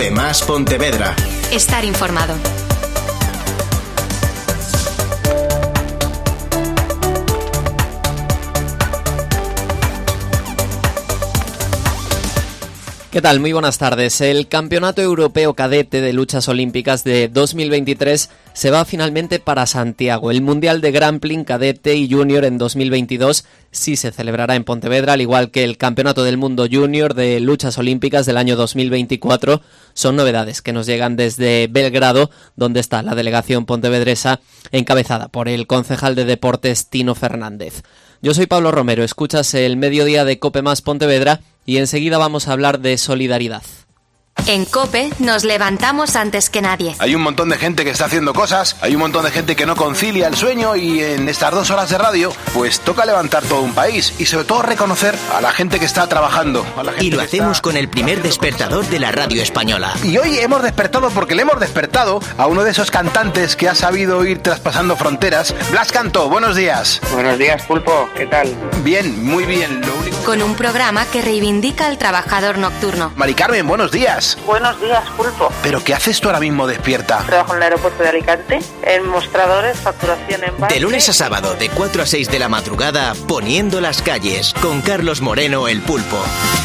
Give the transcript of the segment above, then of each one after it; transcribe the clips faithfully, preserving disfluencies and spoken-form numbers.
Cope Más Pontevedra. Estar informado. ¿Qué tal? Muy buenas tardes. El Campeonato Europeo Cadete de Luchas Olímpicas de dos mil veintitrés se va finalmente para Santiago. El Mundial de Grappling Cadete y Junior en dos mil veintidós sí se celebrará en Pontevedra, al igual que el Campeonato del Mundo Junior de Luchas Olímpicas del año dos mil veinticuatro. Son novedades que nos llegan desde Belgrado, donde está la delegación pontevedresa encabezada por el concejal de Deportes Tino Fernández. Yo soy Pablo Romero, escuchas el mediodía de Cope Más Pontevedra y enseguida vamos a hablar de solidaridad. En COPE nos levantamos antes que nadie. Hay un montón de gente que está haciendo cosas, hay un montón de gente que no concilia el sueño y en estas dos horas de radio pues toca levantar todo un país y sobre todo reconocer a la gente que está trabajando. A la gente y lo hacemos está... con el primer despertador de la radio española. Y hoy hemos despertado porque le hemos despertado a uno de esos cantantes que ha sabido ir traspasando fronteras. Blas Cantó, buenos días. Buenos días, Pulpo, ¿qué tal? Bien, muy bien. Lo único... Con un programa que reivindica al trabajador nocturno. Mari Carmen, buenos días. Buenos días, Pulpo. ¿Pero qué haces tú ahora mismo despierta? Trabajo en el aeropuerto de Alicante, en mostradores, facturación en barco. De lunes a sábado, de cuatro a seis de la madrugada, poniendo las calles, con Carlos Moreno, el Pulpo.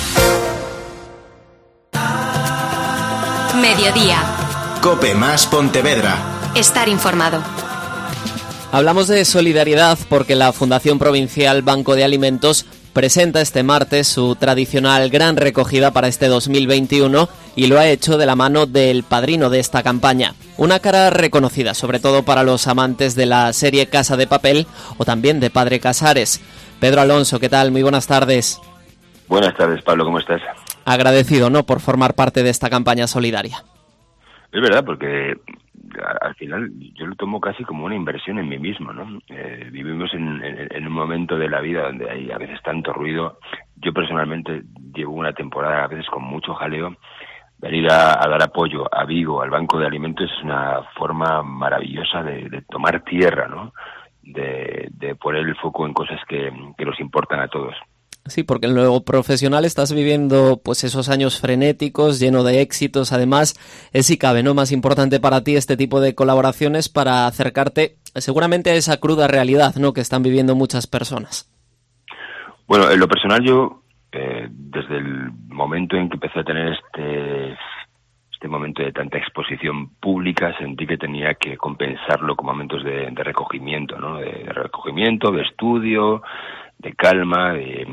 Mediodía. Cope Más Pontevedra. Estar informado. Hablamos de solidaridad porque la Fundación Provincial Banco de Alimentos presenta este martes su tradicional gran recogida para este dos mil veintiuno y lo ha hecho de la mano del padrino de esta campaña. Una cara reconocida, sobre todo para los amantes de la serie Casa de Papel o también de Padre Casares. Pedro Alonso, ¿qué tal? Muy buenas tardes. Buenas tardes, Pablo, ¿cómo estás? Agradecido, ¿no?, por formar parte de esta campaña solidaria. Es verdad, porque al final yo lo tomo casi como una inversión en mí mismo, ¿no? Eh, vivimos en, en, en un momento de la vida donde hay a veces tanto ruido. Yo personalmente llevo una temporada a veces con mucho jaleo. Venir a, a dar apoyo a Vigo, al Banco de Alimentos, es una forma maravillosa de, de tomar tierra, ¿no? De, de poner el foco en cosas que, que nos importan a todos. Sí, porque en lo profesional estás viviendo pues esos años frenéticos, lleno de éxitos. Además, es si cabe, ¿no?, más importante para ti este tipo de colaboraciones para acercarte seguramente a esa cruda realidad, ¿no?, que están viviendo muchas personas. Bueno, en lo personal yo, eh, desde el momento en que empecé a tener este, este momento de tanta exposición pública, sentí que tenía que compensarlo con momentos de, de recogimiento, ¿no?, de, de recogimiento, de estudio, de calma, de,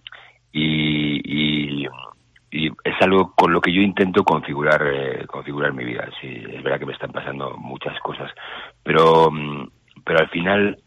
y, y, y es algo con lo que yo intento configurar eh, configurar mi vida. Sí, es verdad que me están pasando muchas cosas, pero pero al final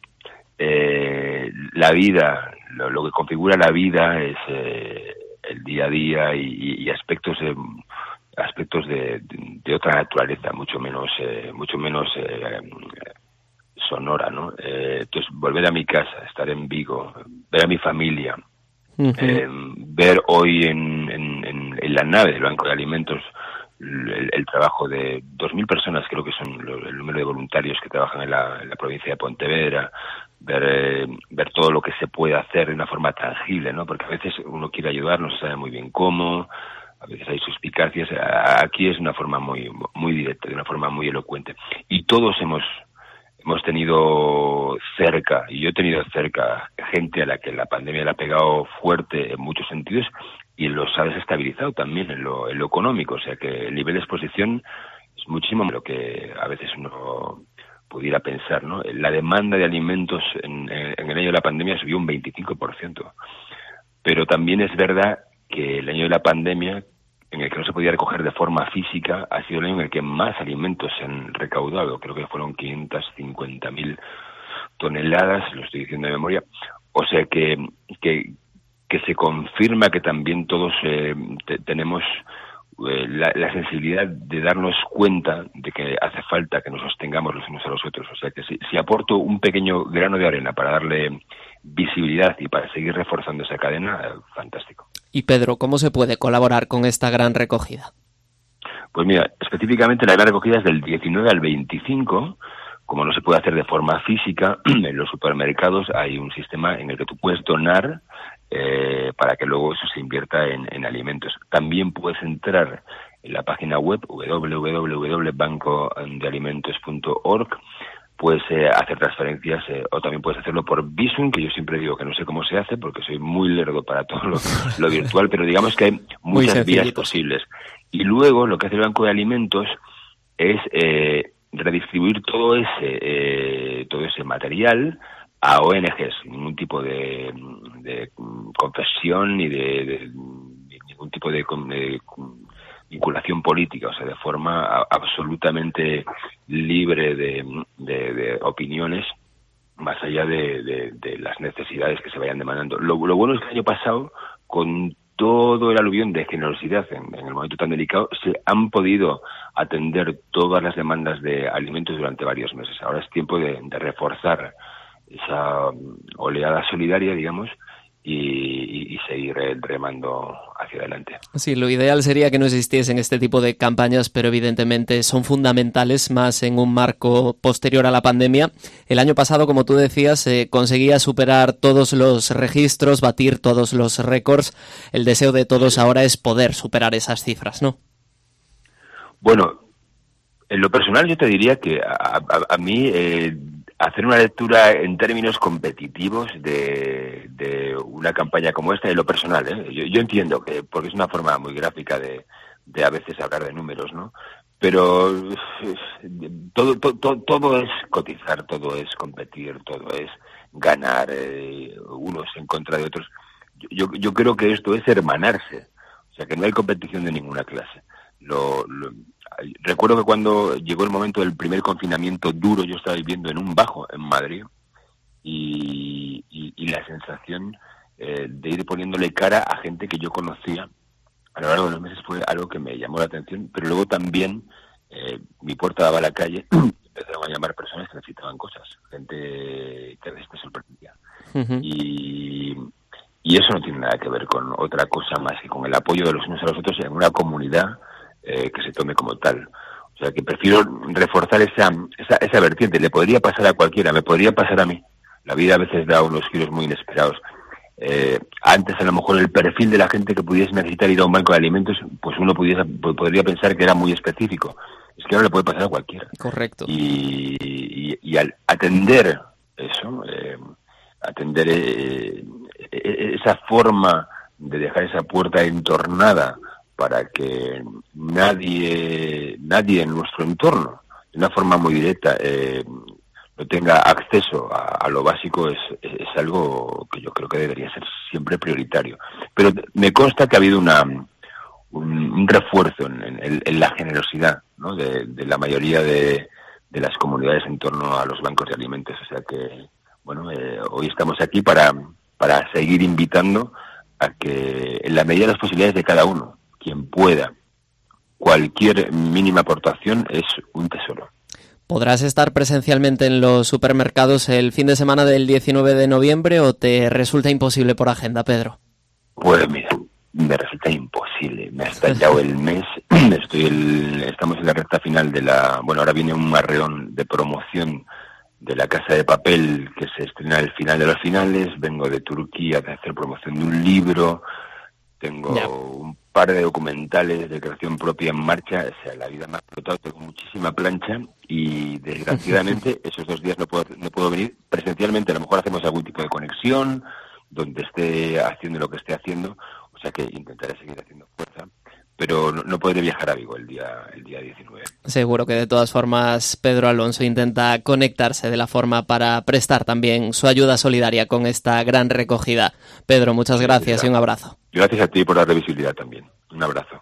eh, la vida, lo, lo que configura la vida es eh, el día a día y, y aspectos eh, aspectos de, de otra naturaleza, mucho menos eh, mucho menos eh, sonora, ¿no? Eh, entonces, volver a mi casa, estar en Vigo, ver a mi familia, uh-huh. eh, ver hoy en, en, en, en la nave del Banco de Alimentos el, el trabajo de dos mil personas, creo que son lo, el número de voluntarios que trabajan en la, en la provincia de Pontevedra, ver, eh, ver todo lo que se puede hacer de una forma tangible, ¿no? Porque a veces uno quiere ayudar, no se sabe muy bien cómo, a veces hay suspicacias. Aquí es de una forma muy, muy directa, de una forma muy elocuente. Y todos hemos Hemos tenido cerca, y yo he tenido cerca, gente a la que la pandemia le ha pegado fuerte en muchos sentidos y los ha desestabilizado también en lo, en lo económico. O sea que el nivel de exposición es muchísimo lo que a veces uno pudiera pensar, ¿no? La demanda de alimentos en, en, en el año de la pandemia subió un veinticinco por ciento. Pero también es verdad que el año de la pandemia, en el que no se podía recoger de forma física, ha sido el año en el que más alimentos se han recaudado. Creo que fueron quinientas cincuenta mil toneladas, lo estoy diciendo de memoria. O sea que que, que se confirma que también todos eh, te, tenemos eh, la, la sensibilidad de darnos cuenta de que hace falta que nos sostengamos los unos a los otros. O sea que si, si aporto un pequeño grano de arena para darle visibilidad y para seguir reforzando esa cadena, eh, fantástico. Y Pedro, ¿cómo se puede colaborar con esta gran recogida? Pues mira, específicamente la gran recogida es del diecinueve al veinticinco. Como no se puede hacer de forma física, en los supermercados hay un sistema en el que tú puedes donar eh, para que luego eso se invierta en, en alimentos. También puedes entrar en la página web doble u doble u doble u punto banco de alimentos punto org, puedes eh, hacer transferencias eh, o también puedes hacerlo por Bizum, que yo siempre digo que no sé cómo se hace porque soy muy lerdo para todo lo, lo virtual, pero digamos que hay muchas vías posibles. Y luego lo que hace el Banco de Alimentos es eh, redistribuir todo ese eh, todo ese material a O N Ges, ningún tipo de, de confesión ni de, de, de ningún tipo de, de vinculación política, o sea, de forma a, absolutamente libre de, de, de opiniones, más allá de, de, de las necesidades que se vayan demandando. Lo, lo bueno es que el año pasado, con todo el aluvión de generosidad en, en el momento tan delicado, se han podido atender todas las demandas de alimentos durante varios meses. Ahora es tiempo de, de reforzar esa oleada solidaria, digamos, y, y seguir remando hacia adelante. Sí, lo ideal sería que no existiesen este tipo de campañas, pero evidentemente son fundamentales, más en un marco posterior a la pandemia. El año pasado, como tú decías, eh, conseguía superar todos los registros, batir todos los récords. El deseo de todos ahora es poder superar esas cifras, ¿no? Bueno, en lo personal yo te diría que a, a, a mí eh, hacer una lectura en términos competitivos de, de una campaña como esta, en lo personal, ¿eh? yo, yo entiendo que, porque es una forma muy gráfica de, de a veces hablar de números, ¿no? Pero todo, todo, todo es cotizar, todo es competir, todo es ganar, eh, unos en contra de otros. Yo, yo creo que esto es hermanarse, o sea que no hay competición de ninguna clase. Lo, lo, recuerdo que cuando llegó el momento del primer confinamiento duro, yo estaba viviendo en un bajo en Madrid y, y, y la sensación eh, de ir poniéndole cara a gente que yo conocía a lo largo de los meses fue algo que me llamó la atención, pero luego también eh, mi puerta daba a la calle, empezaron a llamar personas que necesitaban cosas, gente que a veces te sorprendía. Uh-huh. Y, y eso no tiene nada que ver con otra cosa más que con el apoyo de los unos a los otros en una comunidad Eh, que se tome como tal. O sea, que prefiero reforzar esa, esa esa vertiente. Le podría pasar a cualquiera, me podría pasar a mí. La vida a veces da unos giros muy inesperados. Eh, antes, a lo mejor, el perfil de la gente que pudiese necesitar ir a un banco de alimentos, pues uno pudiese, podría pensar que era muy específico. Es que ahora le puede pasar a cualquiera. Correcto. Y, y, y al atender eso, eh, atender eh, esa forma de dejar esa puerta entornada para que nadie nadie en nuestro entorno, de una forma muy directa, eh, no tenga acceso a, a lo básico, es, es algo que yo creo que debería ser siempre prioritario. Pero me consta que ha habido una un, un refuerzo en, en, en la generosidad, ¿no? de, de la mayoría de, de las comunidades en torno a los bancos de alimentos. O sea que, bueno, eh, hoy estamos aquí para, para seguir invitando a que, en la medida de las posibilidades de cada uno, quien pueda, cualquier mínima aportación es un tesoro. ¿Podrás estar presencialmente en los supermercados el fin de semana del diecinueve de noviembre o te resulta imposible por agenda, Pedro? Pues mira, me resulta imposible. Me ha estallado el mes. Estoy el, estamos en la recta final de la... Bueno, ahora viene un marreón de promoción de La Casa de Papel que se estrena al final de los finales. Vengo de Turquía de hacer promoción de un libro. Tengo yeah. un par de documentales de creación propia en marcha. O sea, la vida me ha explotado, tengo muchísima plancha y desgraciadamente esos dos días no puedo, no puedo venir presencialmente. A lo mejor hacemos algún tipo de conexión donde esté haciendo lo que esté haciendo. O sea que intentaré seguir haciendo fuerza, pero no, no podré viajar a Vigo el día el día diecinueve. Seguro que de todas formas Pedro Alonso intenta conectarse de la forma para prestar también su ayuda solidaria con esta gran recogida. Pedro, muchas gracias y un abrazo. Gracias a ti por la visibilidad también. Un abrazo.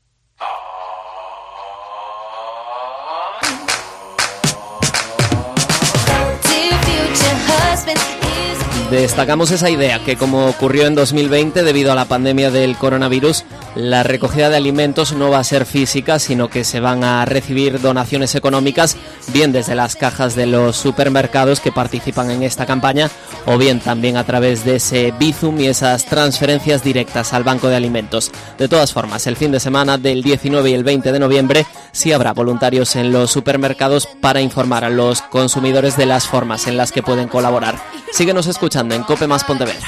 Destacamos esa idea que, como ocurrió en dos mil veinte debido a la pandemia del coronavirus, la recogida de alimentos no va a ser física, sino que se van a recibir donaciones económicas, bien desde las cajas de los supermercados que participan en esta campaña, o bien también a través de ese Bizum y esas transferencias directas al Banco de Alimentos. De todas formas, el fin de semana del diecinueve y el veinte de noviembre sí habrá voluntarios en los supermercados para informar a los consumidores de las formas en las que pueden colaborar. Síguenos escuchando en Cope Más Pontevedra.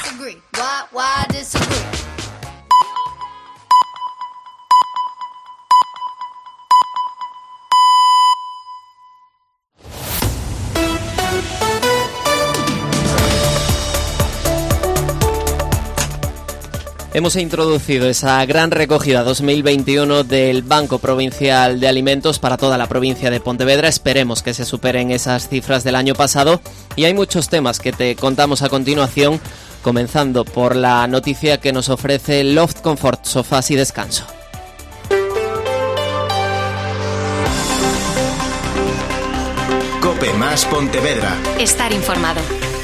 Hemos introducido esa gran recogida dos mil veintiuno del Banco Provincial de Alimentos para toda la provincia de Pontevedra. Esperemos que se superen esas cifras del año pasado. Y hay muchos temas que te contamos a continuación, comenzando por la noticia que nos ofrece Loft Comfort, sofás y descanso. Cope Más Pontevedra. Estar informado.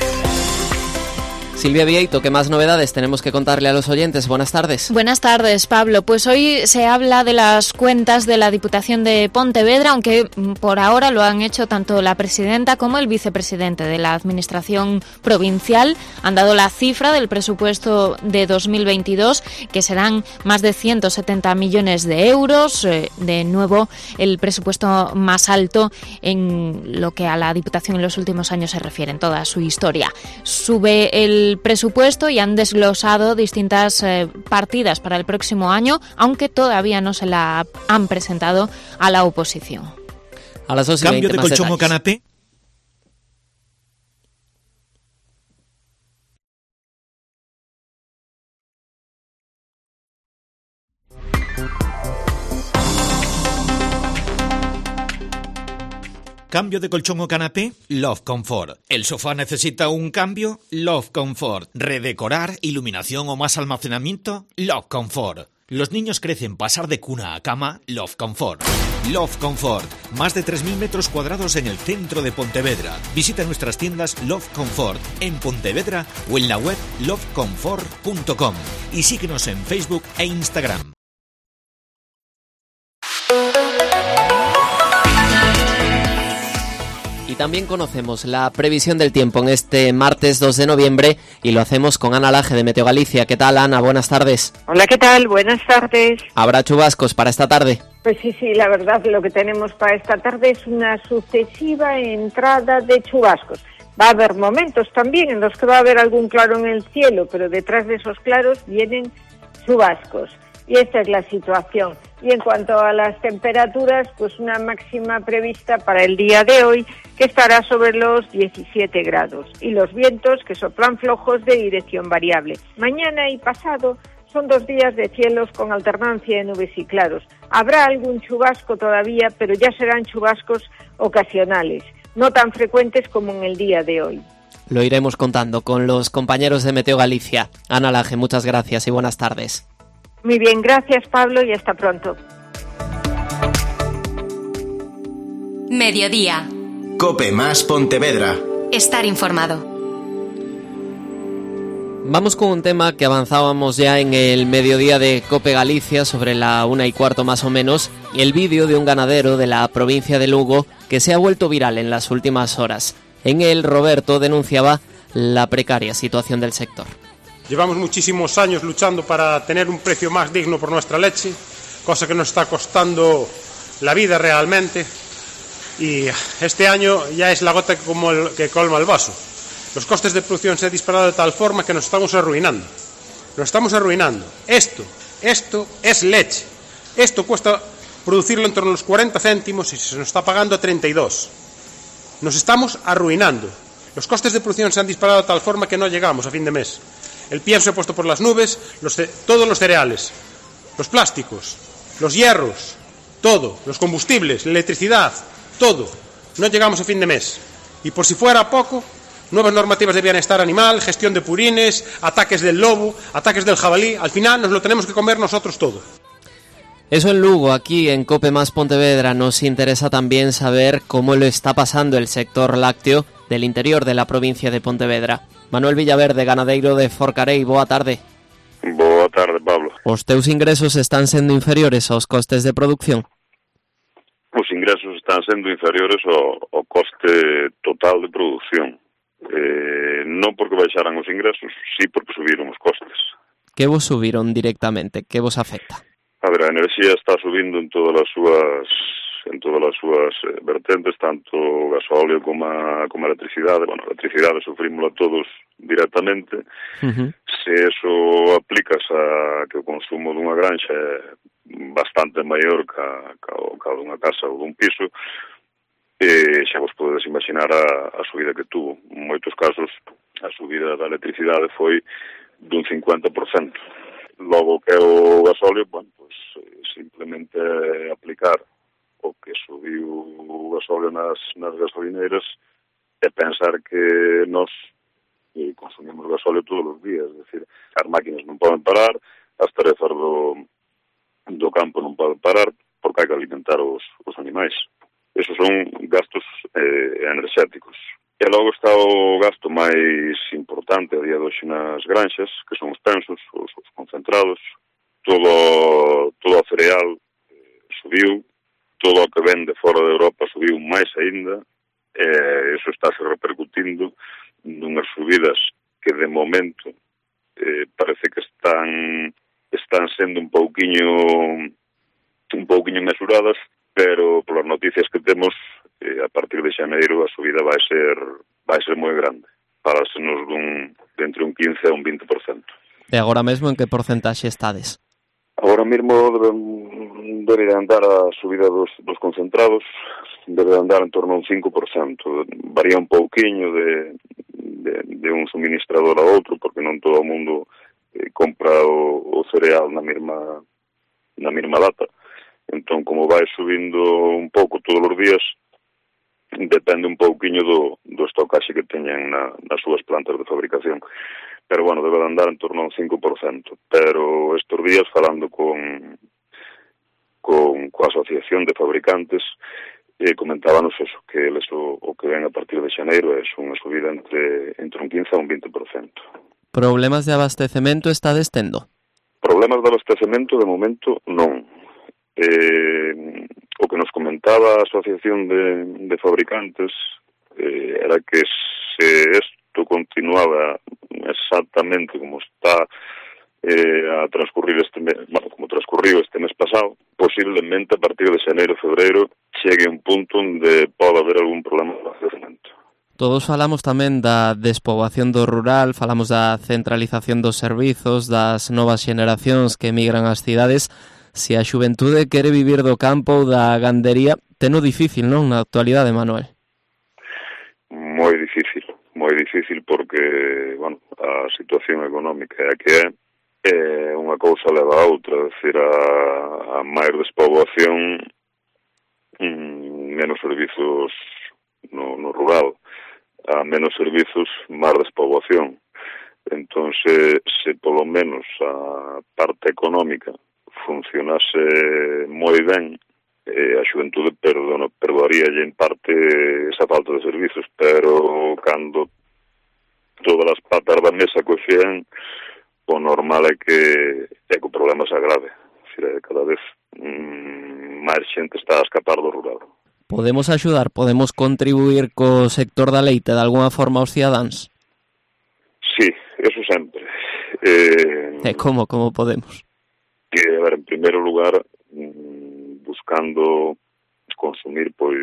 Silvia Vieito, ¿qué más novedades tenemos que contarle a los oyentes? Buenas tardes. Buenas tardes, Pablo. Pues hoy se habla de las cuentas de la Diputación de Pontevedra, aunque por ahora lo han hecho tanto la presidenta como el vicepresidente de la Administración Provincial. Han dado la cifra del presupuesto de dos mil veintidós, que serán más de ciento setenta millones de euros. De nuevo, el presupuesto más alto en lo que a la Diputación en los últimos años se refiere, en toda su historia. Sube el presupuesto y han desglosado distintas eh, partidas para el próximo año, aunque todavía no se la han presentado a la oposición. A las dos y ¿Cambio veinte, de colchón o canapé? ¿Cambio de colchón o canapé? Love Comfort. ¿El sofá necesita un cambio? Love Comfort. ¿Redecorar, iluminación o más almacenamiento? Love Comfort. Los niños crecen, pasar de cuna a cama, Love Comfort. Love Comfort. Más de tres mil metros cuadrados en el centro de Pontevedra. Visita nuestras tiendas Love Comfort en Pontevedra o en la web love comfort punto com. Y síguenos en Facebook e Instagram. Y también conocemos la previsión del tiempo en este martes dos de noviembre y lo hacemos con Ana Laje de Meteo Galicia. ¿Qué tal, Ana? Buenas tardes. Hola, ¿qué tal? Buenas tardes. ¿Habrá chubascos para esta tarde? Pues sí, sí, la verdad lo que tenemos para esta tarde es una sucesiva entrada de chubascos. Va a haber momentos también en los que va a haber algún claro en el cielo, pero detrás de esos claros vienen chubascos. Y esta es la situación. Y en cuanto a las temperaturas, pues una máxima prevista para el día de hoy que estará sobre los diecisiete grados. Y los vientos que soplan flojos de dirección variable. Mañana y pasado son dos días de cielos con alternancia de nubes y claros. Habrá algún chubasco todavía, pero ya serán chubascos ocasionales, no tan frecuentes como en el día de hoy. Lo iremos contando con los compañeros de Meteo Galicia. Ana Laje, muchas gracias y buenas tardes. Muy bien, gracias Pablo y hasta pronto. Mediodía. Cope Más Pontevedra. Estar informado. Vamos con un tema que avanzábamos ya en el mediodía de Cope Galicia, sobre la una y cuarto más o menos, el vídeo de un ganadero de la provincia de Lugo que se ha vuelto viral en las últimas horas. En él, Roberto denunciaba la precaria situación del sector. Llevamos muchísimos años luchando para tener un precio más digno por nuestra leche, cosa que nos está costando la vida realmente, y este año ya es la gota que, como el, que colma el vaso. Los costes de producción se han disparado de tal forma que nos estamos arruinando. Nos estamos arruinando. Esto, esto es leche. Esto cuesta producirlo en torno a los cuarenta céntimos y se nos está pagando a treinta y dos. Nos estamos arruinando. Los costes de producción se han disparado de tal forma que no llegamos a fin de mes. El pienso se ha puesto por las nubes, los ce- todos los cereales, los plásticos, los hierros, todo, los combustibles, la electricidad, todo. No llegamos a fin de mes. Y por si fuera poco, nuevas normativas de bienestar animal, gestión de purines, ataques del lobo, ataques del jabalí. Al final nos lo tenemos que comer nosotros todo. Eso en Lugo. Aquí en Cope Más Pontevedra nos interesa también saber cómo lo está pasando el sector lácteo del interior de la provincia de Pontevedra. Manuel Villaverde, ganadeiro de Forcarei, boa tarde. Boa tarde, Pablo. Os teus ingresos están sendo inferiores aos costes de producción? Os ingresos están sendo inferiores ao, ao coste total de producción. Eh, non porque baixaran os ingresos, sí porque subiron os costes. Que vos subiron directamente? Que vos afecta? A ver, a enerxía está subindo en todas as súas en todas as súas eh, vertentes, tanto gasóleo como a, como a electricidade. Bueno, a electricidade sufrimos todos directamente. Uh-huh. Se eso aplicas a que o consumo dunha granxa é bastante maior ca, ca, ca dunha casa ou dun piso, e xa vos podedes imaginar a, a subida que tuvo. En moitos casos, a subida da electricidade foi dun cincuenta por cento. Logo que o gasóleo, bueno, pues simplemente aplicar o que subiu o gasóleo nas, nas gasolineiras e pensar que nós eh, consumimos gasóleo todos os días, é dicir, as máquinas non poden parar, as tarefas do, do campo non poden parar, porque hai que alimentar os, os animais. Esos son gastos eh, enerxéticos. E logo está o gasto máis importante a día de hoxe nas granxas, que son os pensos, os, os concentrados. Todo, todo o cereal eh, subiu, todo o que vende fora de Europa subiu máis aínda, e eh, iso está se repercutindo nunhas subidas que de momento eh, parece que están están sendo un pouquiño un pouquiño mesuradas, pero polas noticias que temos, eh, a partir de xaneiro a subida vai ser vai ser moi grande, parásenos dun, de entre un quince a un vinte por cento. E agora mesmo en que porcentaxe estades? Agora mesmo debe, debe de andar a subida dos, dos concentrados, debe de andar en torno a un cinco por cento. Varía un pouquiño de, de, de un suministrador a outro, porque non todo o mundo eh, compra o, o cereal na mesma, na mesma data. Entón, como vai subindo un pouco todos os días, depende un pouquiño do, do estocaxe que teñan na, nas súas plantas de fabricación. Pero, bueno, debe de andar en torno a un cinco por cento. Pero estes días, falando con, con coa Asociación de Fabricantes, eh, comentábanos eso, que eles o, o que ven a partir de xaneiro é unha subida entre, entre un quince a un vinte por cento. Problemas de abastecemento está destendo? Problemas de abastecemento, de momento, non. Eh, o que nos comentaba a Asociación de, de Fabricantes eh, era que se isto continuaba exactamente como está eh, a transcurrir este mes, bueno, como transcurriu este mes pasado, posiblemente a partir de xaneiro, febreiro, chegue un punto onde pode haber algún problema de abastecemento. Todos falamos tamén da despoboación do rural, falamos da centralización dos servizos, das novas xeneracións que emigran ás cidades. Se a xuventude quere vivir do campo ou da gandería, teno difícil, non, na actualidade, Manuel? Moi difícil, moi difícil porque, bueno, a situación económica é a que é, é unha cousa leva a outra, é dicir, a, a máis despoboación, mmm, menos servizos no, no rural, a menos servizos, máis despoboación. Entón, se, se polo menos a parte económica funcionase moi ben, eh, a xuventude perdono, perdoaríalle en parte esa falta de servizos, pero cando todas as patas da mesa coxean, o normal é que, é que o problema se agrave. Cada vez mm, máis xente está a escapar do rural. Podemos axudar, podemos contribuir co sector da leite de alguna forma aos cidadáns? Sí, eso sempre. Eh, e como, como podemos? Que, a ver, en primeiro lugar, buscando consumir, pois,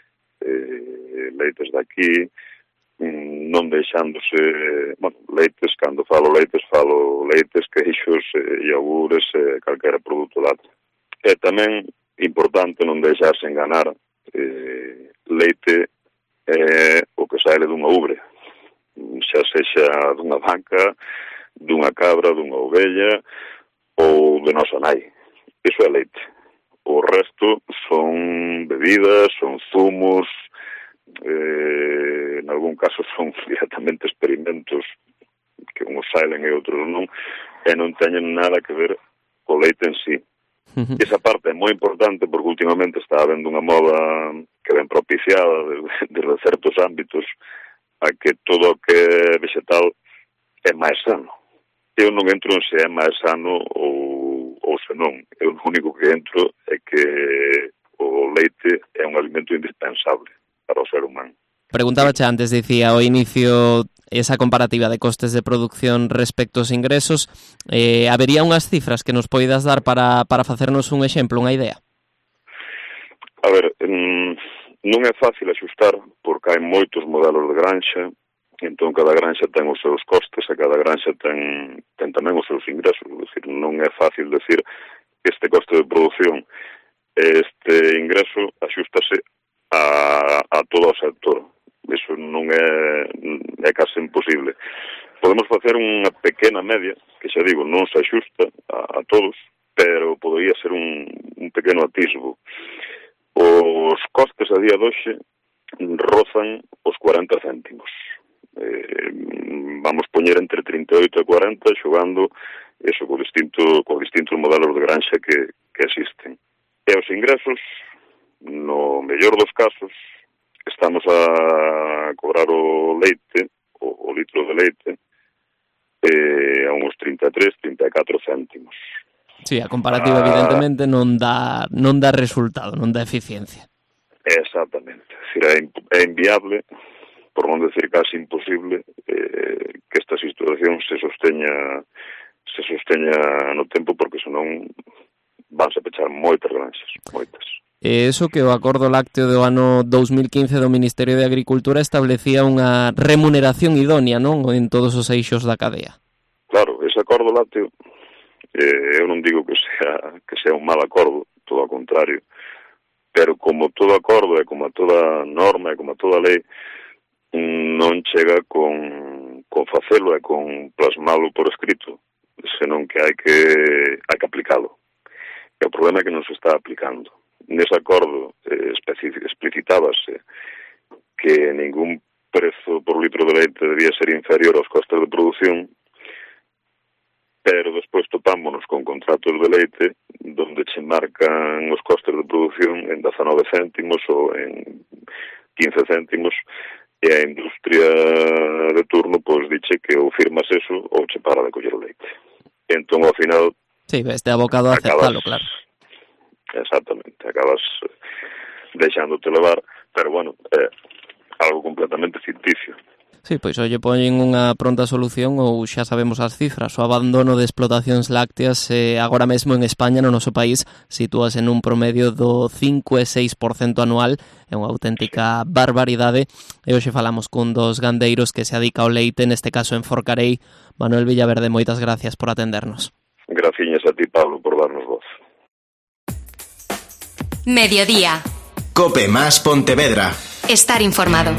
eh, leites daqui, non deixándose, bueno, leites, cando falo leites, falo leites, queixos, eh, iogures, eh, calquera produto lácteo. E tamén, importante, non deixarse enganar, eh, leite é eh, o que sae dunha ubre, xa sexa dunha vaca, dunha cabra, dunha ovella, ou de nosa nai. Iso é leite. O resto son bebidas, son zumos, eh, en algún caso son directamente experimentos que uns salen e outros non, e non teñen nada que ver co leite en sí. Uh-huh. Esa parte é moi importante porque últimamente está habendo unha moda que ven propiciada desde, desde certos ámbitos a que todo o que é vegetal é máis sano. Eu non entro en se é máis sano ou, ou se non. Eu o único que entro é que o leite é un alimento indispensable para o ser humano. Preguntábache antes, dicía, ao inicio esa comparativa de costes de producción respecto aos ingresos. Eh, habería unhas cifras que nos poidas dar para, para facernos un exemplo, unha idea? A ver, non é fácil axustar porque hai moitos modelos de granxa. Entón, cada granxa ten os seus costes e cada granxa ten, ten tamén os seus ingresos. É dicir, non é fácil decir que este coste de producción e este ingreso axústase a, a todo o sector. Iso non é, é case imposible. podemos facer unha pequena media, que xa digo, non se axusta a, a todos, pero podría ser un, un pequeno atisbo. Os costes a día de hoxe rozan os cuarenta céntimos. Eh, vamos poñer entre trinta e oito e cuarenta xogando eso co distinto, co distintos modelos de granxa que, que existen. E os ingresos, no mellor dos casos, estamos a cobrar o leite, o, o litro de leite, eh, a uns trinta e tres, trinta e catro céntimos. Sí, a comparativa ah, evidentemente non dá non dá resultado, non dá eficiencia. Exactamente. É, dicir, é inviable, por non decir casi imposible, eh, que esta situación se sosteña se sosteña no tempo, porque senón vanse a pechar moitas granxas, moitas. E iso que o acordo lácteo do ano dous mil quince do Ministerio de Agricultura establecía unha remuneración idónea, non, en todos os eixos da cadea. Claro, ese acordo lácteo, eh, eu non digo que sea que sea un mal acordo, todo ao contrario, pero como todo acordo e como toda norma e como toda lei, non chega con, con facelo e con plasmalo por escrito, senón que hai que hai que aplicalo. E o problema é que non se está aplicando. Nese acordo eh, explicitábase que ningún prezo por litro de leite debía ser inferior aos costes de produción, pero despois topámonos con contratos de leite donde che marcan os costes de produción en dezanove céntimos ou en quince céntimos, e a industria de turno pois diche que ou firmas eso ou che para de coller o leite. E entón, ao final... Sí, este abocado a aceptalo, claro. Exactamente, acabas deixándote levar, pero bueno, é algo completamente ficticio. Sí, pois ou lle poñen unha pronta solución ou xa sabemos as cifras. O abandono de explotacións lácteas eh, agora mesmo en España, no noso país, sitúase en un promedio do cinco e seis por cento anual. É unha auténtica barbaridade. E hoxe falamos cun dos gandeiros que se adica ao leite, neste caso en Forcarei. Manuel Villaverde, moitas gracias por atendernos. Graciñas a ti, Pablo, por darnos voz. Mediodía. Cope más Pontevedra. Estar informado.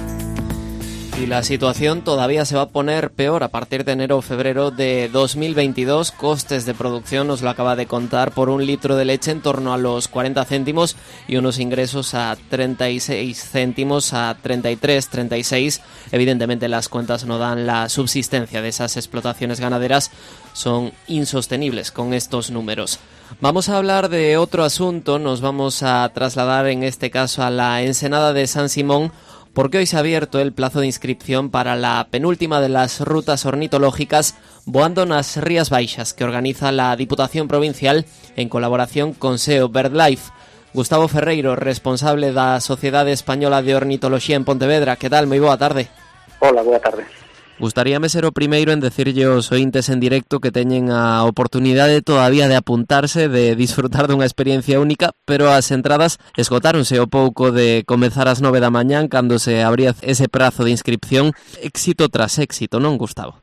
Y la situación todavía se va a poner peor a partir de enero o febrero de dos mil veintidós. Costes de producción, nos lo acaba de contar, por un litro de leche en torno a los cuarenta céntimos y unos ingresos a treinta y seis céntimos, a treinta y tres, treinta y seis. Evidentemente las cuentas no dan la subsistencia de esas explotaciones ganaderas, son insostenibles con estos números. Vamos a hablar de otro asunto, nos vamos a trasladar en este caso a la Ensenada de San Simón, porque hoy se ha abierto el plazo de inscripción para la penúltima de las rutas ornitológicas Voando nas Rías Baixas, que organiza la Diputación Provincial en colaboración con S E O BirdLife. Gustavo Ferreiro, responsable da Sociedade Española de Ornitoloxía en Pontevedra. Que tal? Moi boa tarde. Hola, boa tarde. Gustaríame ser o primeiro en decirlle aos ointes en directo que teñen a oportunidade todavía de apuntarse, de disfrutar dunha experiencia única, pero as entradas esgotáronse o pouco de comezar ás nove da mañán, cando se abría ese prazo de inscripción. Éxito tras éxito, non, Gustavo?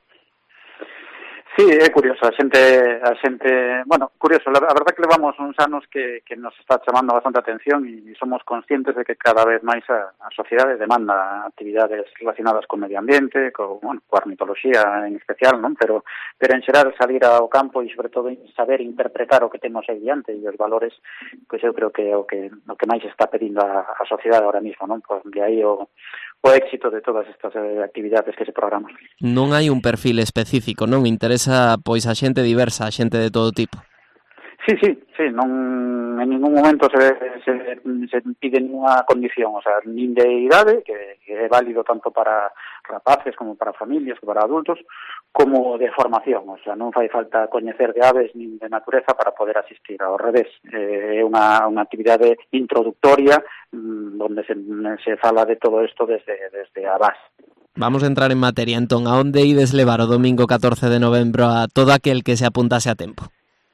Sí, é curioso, a xente, a xente, bueno, curioso, a verdade que levamos uns anos que, que nos está chamando bastante atención e somos conscientes de que cada vez máis a, a sociedade demanda actividades relacionadas con medio ambiente, con, bueno, con arnitoloxía en especial, non? Pero, pero en xeral salir ao campo e sobre todo saber interpretar o que temos aí diante e os valores, pois eu creo que é o que, o que máis está pedindo a, a sociedade ahora mismo, non? Pois de aí o o éxito de todas estas eh, actividades que se programan. Non hai un perfil específico, non? Interesa pois a xente diversa, a xente de todo tipo. Sí, sí, sí, non en ningún momento se, se, se pide ninguna condición, o sea, nin de idade, que, que é válido tanto para rapaces como para familias, como para adultos, como de formación, o sea, non fai falta coñecer de aves nin de natureza para poder asistir, ao revés, é eh, unha, unha actividade introductoria donde se, se fala de todo isto desde, desde a base. Vamos a entrar en materia, entón, a onde ides levar o domingo catorce de novembro a todo aquel que se apuntase a tempo?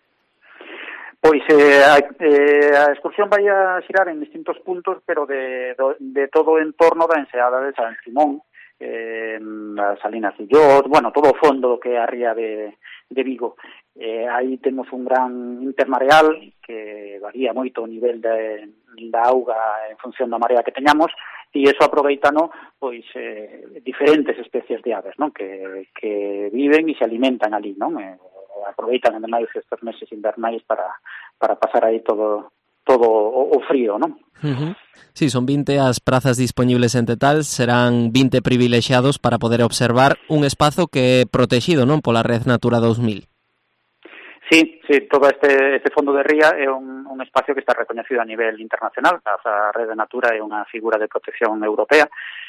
Pois eh, a, eh, a excursión vai a xirar en distintos puntos, pero de, de, de todo o entorno da Enseada de San Simón, eh, as Salinas de Illot, bueno, todo o fondo que é a ría de, de Vigo. Eh, aí temos un gran intermareal que varía moito o nivel de, da auga en función da marea que teñamos, e iso aproveitano pois eh, diferentes especies de aves, non? Que, que viven e se alimentan ali, non? E, aproveitan ademais estes meses invernais para, para pasar aí todo todo o, o frío, non? Uh-huh. Sí, son vinte as prazas dispoñibles en total, serán vinte privilexiados para poder observar un espazo que é protegido, non? Pola Red Natura dos mil. Sí, sí, todo este, este fondo de ría é un, un espacio que está reconocido a nivel internacional. A Rede Natura é unha figura de protección europea.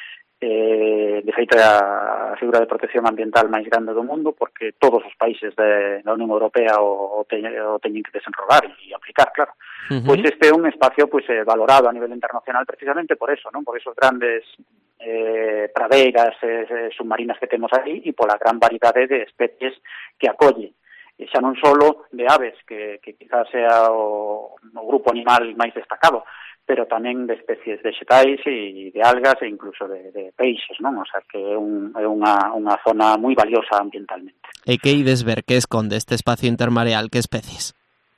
Eh, de feito, é a figura de protección ambiental máis grande do mundo, porque todos os países de, da Unión Europea o, o, te, o teñen que desenrolar e aplicar, claro. Uh-huh. Pois este é un espacio pois, eh, valorado a nivel internacional precisamente por eso, non? Por esos grandes eh, pradeiras eh, submarinas que temos aí e pola gran variedade de especies que acolle. E xa non solo de aves, que, que quizás sea o, o grupo animal máis destacado, pero tamén de especies vegetais e de algas e incluso de, de peixes, non? O sea, que é, un, é unha, unha zona moi valiosa ambientalmente. E que ides ver? Que esconde este espacio intermareal? Que especies?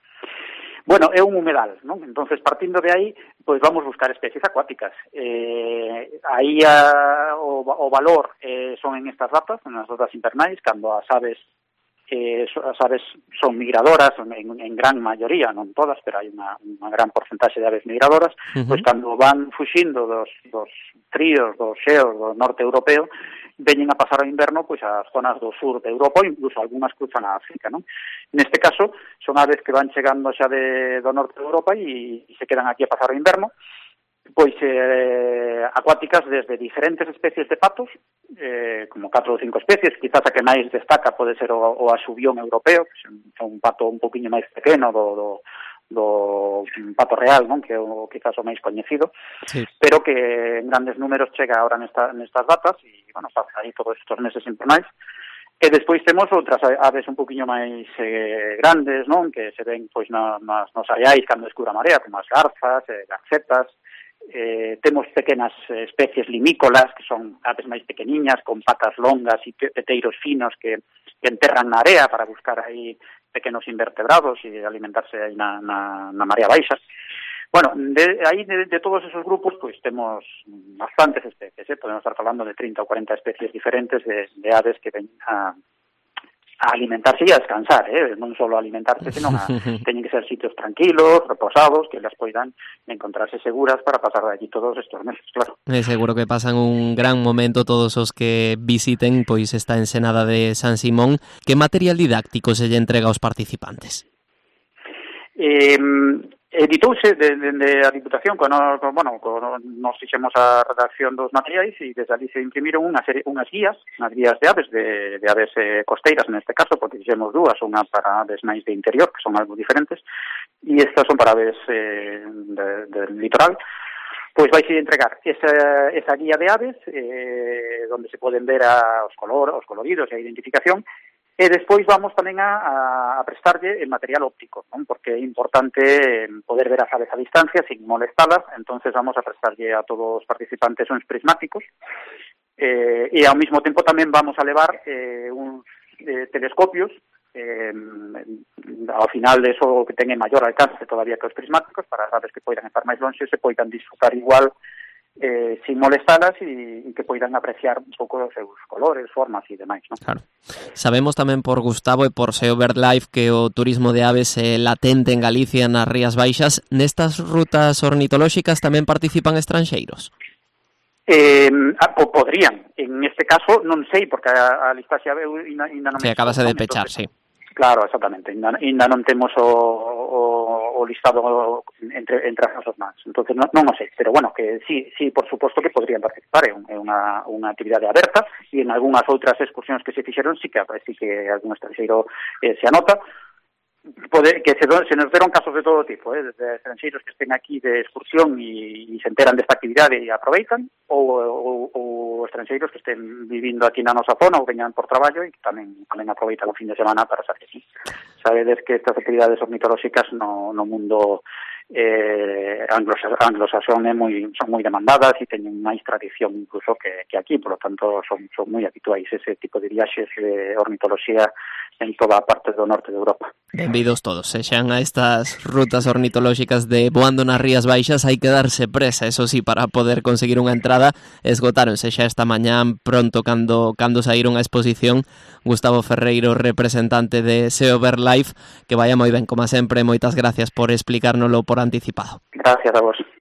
Bueno, é un humedal, non? Entonces, partindo de aí, pois vamos buscar especies acuáticas. Eh, aí a, o, o valor eh, son en estas datas, en as datas invernais, cando as aves Eh, as aves son migradoras en, en gran maioría, non todas, pero hai unha, unha gran porcentaxe de aves migradoras. Uh-huh. Pois cando van fuxindo dos, dos fríos, dos xeos do norte europeo, veñen a pasar o inverno pois ás zonas do sur de Europa ou incluso algunhas cruzan a África, non? Neste caso, son aves que van chegando xa de, do norte de Europa e, e se quedan aquí a pasar o inverno, pois eh, acuáticas desde diferentes especies de patos, eh, como catro ou cinco especies, quizás a que máis destaca pode ser o, o asubión europeo, que é un pato un poquinho máis pequeno do, do, do pato real, non? Que é o, quizás o máis coñecido, sí. Pero que en grandes números chega ahora nesta, nestas datas e, bueno, pasa aí todos estes meses invernais. E despois temos outras aves un poquinho máis eh, grandes, non? Que se ven pois na, nas, nos areais cando escura a marea, como as garzas, eh, garcetas. Eh, temos pequenas especies limícolas, que son aves máis pequeniñas, con patas longas e peteiros finos que, que enterran na area para buscar aí pequenos invertebrados e alimentarse aí na, na, na marea baixa. Bueno, de, aí de, de todos esos grupos, pois temos bastantes especies, eh? Podemos estar falando de trinta ou cuarenta especies diferentes de, de aves que ven a, a alimentarse e a descansar, eh? Non só a alimentarse, senón a, teñen que ser sitios tranquilos, reposados, que las poidan encontrarse seguras para pasar de allí todos estos meses, claro. É seguro que pasan un gran momento todos os que visiten pois esta ensenada de San Simón. Que material didáctico se lle entrega aos participantes? Eh... Editouse de, de, de a Diputación, con, bueno, con, nos fixemos a redacción dos materiais e desde ali se imprimiron unha serie, unhas guías, unhas guías de aves, de, de aves eh, costeiras neste caso, porque fixemos dúas, unha para aves máis de interior, que son algo diferentes, e estas son para aves eh, de, del litoral. Pois vai se entregar esa, esa guía de aves, eh, onde se poden ver a, os, color, os coloridos e a identificación. E despois vamos tamén a, a prestarlle el material óptico, non? Porque é importante poder ver as aves a distancia sin molestalas, entonces vamos a prestarlle a todos os participantes uns prismáticos eh, e ao mesmo tempo tamén vamos a levar eh, uns eh, telescopios eh, ao final de eso que ten maior alcance todavía que os prismáticos para as aves que poidan estar máis longe se poidan disfrutar igual Eh, sin molestalas e, e que poidan apreciar un pouco os seus colores, formas e demais, non? Claro. Sabemos tamén por Gustavo e por Seo BirdLife que o turismo de aves é latente en Galicia, nas Rías Baixas. Nestas rutas ornitolóxicas tamén participan estranxeiros? Eh, po, podrían. En este caso non sei, porque a, a listaxe ainda non... Se acabase de pechar, sí. Claro, exactamente. Ainda, ainda non temos o, o, o listado entre, entre as nosas mans. Entonces, non, non o sei. Pero, bueno, que sí, sí, por suposto que podrían participar. É unha, unha actividade aberta e en algunhas outras excursións que se fixeron sí que, sí que algún estranxeiro eh, se anota. Pode, que se, se nos deron casos de todo tipo, eh, desde estranxeiros que estén aquí de excursión e, e se enteran desta actividade e aproveitan, ou, ou, ou estranxeiros que estén vivindo aquí na nosa zona ou veñan por traballo e que tamén, tamén aproveitan o fin de semana para saber aquí. Sabedes que estas actividades ornitolóxicas no, no mundo eh, anglosaxón é moi, son moi demandadas e teñen máis tradición incluso que, que aquí, por lo tanto son, son moi habituais ese tipo de viaxes de ornitoloxía en toda a parte do norte de Europa. Benvidos todos, sexan a estas rutas ornitolóxicas de Boando nas Rías Baixas, hai que darse presa, eso sí, para poder conseguir unha entrada. Esgotáronse xa esta mañán pronto cando cando saíron a exposición. Gustavo Ferreiro, representante de SEO Birdlife, que vaya moi ben, como sempre, moitas gracias por explicárnoslo por anticipado. Gracias a vos.